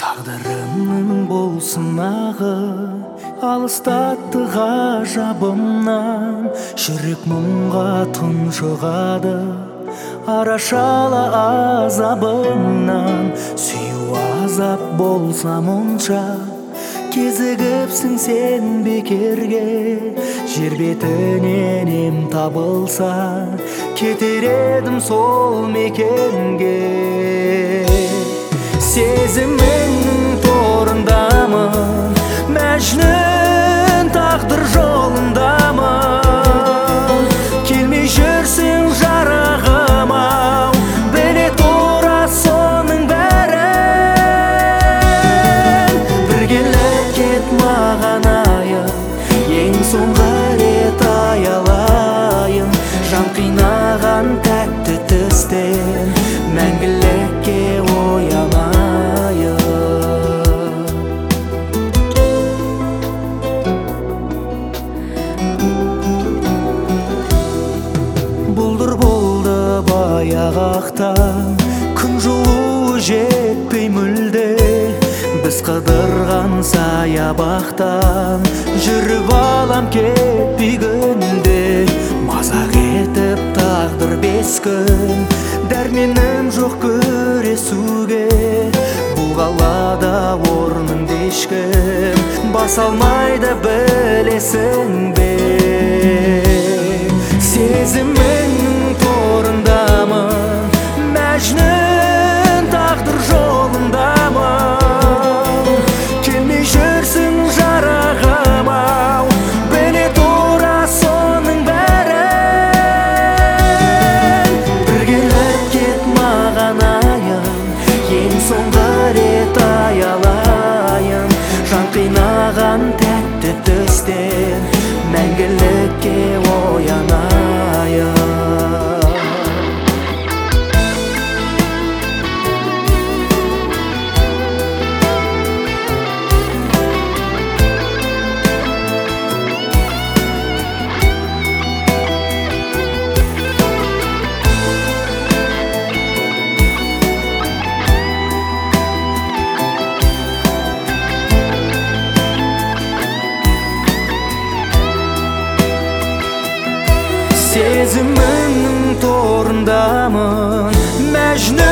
Тағдырымның болсын ағы, алыстатты ғажабымнан. Жүрек мұңға тұншығады, арашала азабыңнан. Сүю азап болса мұнша, кезігіпсің сен бекерге. Жер бетінен ем табылса, кетер едім сол мекенге. Сезіміңнің торындамын, мәжнүн тағдыр жолындамын. Келмей жүрсің жарығым-ау, біле тұра соның бәрін. Біргеліп кет маған айым, ең соңғы рет аялайын. Жан қинаған тәтті түстен мәңгілікке оянайын. Бұлдыр болды баяғақтан, күн жылуы жетпей мүлде. Біз қыдырған саябақтан жүріп алам кетпей күнде. Мазақ етіп тағдыр 5 күн, дәрменім жоқ күресуге. Бұл қалада орныңды ешкім баса алмайды, білесің бе. Сезіміңнің торындамын, мәжнүн тағдыр жолындамын. Келмей жүрсің жарығым-ау, біле тұра соның бәрін. Біргеліп кет маған айым, ең соңғы рет аялайын. Жан қинаған тәтті түстен мәңгілікке оянайын. Сезіміңнің торындамын, мәжнүн